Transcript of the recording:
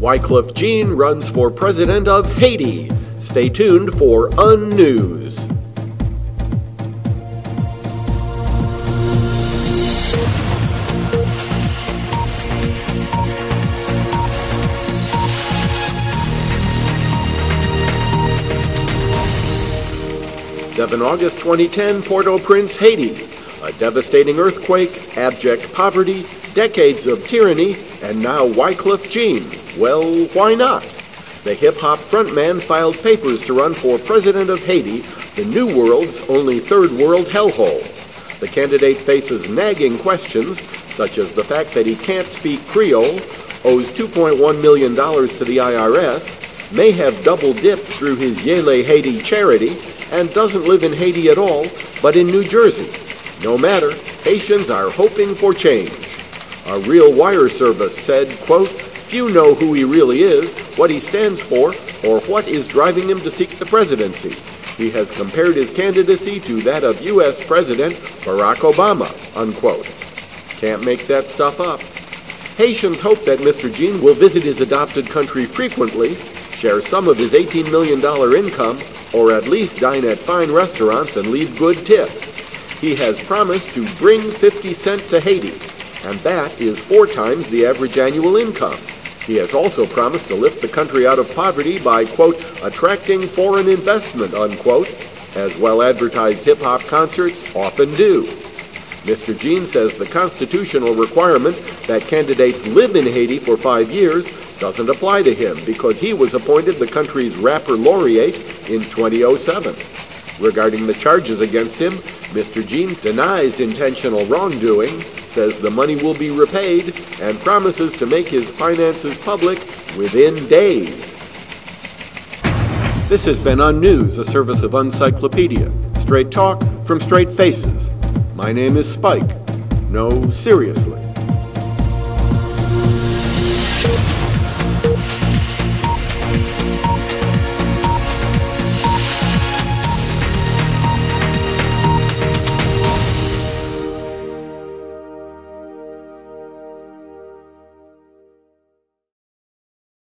Wycliffe Jean runs for president of Haiti. Stay tuned for Unnews. August 2010, Port-au-Prince, Haiti. A devastating earthquake, abject poverty, decades of tyranny, and now Wycliffe Jean. Well, why not? The hip-hop frontman filed papers to run for president of Haiti, the New World's only third world hellhole. The candidate faces nagging questions, such as the fact that he can't speak Creole, owes $2.1 million to the IRS, may have double-dipped through his Yele Haiti charity, and doesn't live in Haiti at all, but in New Jersey. No matter, Haitians are hoping for change. A Real Wire service said, quote, "Few know who he really is, what he stands for, or what is driving him to seek the presidency. He has compared his candidacy to that of U.S. President Barack Obama," unquote. Can't make that stuff up. Haitians hope that Mr. Jean will visit his adopted country frequently, share some of his $18 million income, or at least dine at fine restaurants and leave good tips. He has promised to bring 50 cents to Haiti, and that is 4 times the average annual income. He has also promised to lift the country out of poverty by, quote, "attracting foreign investment," unquote, as well-advertised hip-hop concerts often do. Mr. Jean says the constitutional requirement that candidates live in Haiti for 5 years doesn't apply to him because he was appointed the country's rapper laureate in 2007. Regarding the charges against him, Mr. Jean denies intentional wrongdoing, says the money will be repaid, and promises to make his finances public within days. This has been Unnews, a service of Uncyclopedia. Straight talk from straight faces. My name is Spike. No, seriously.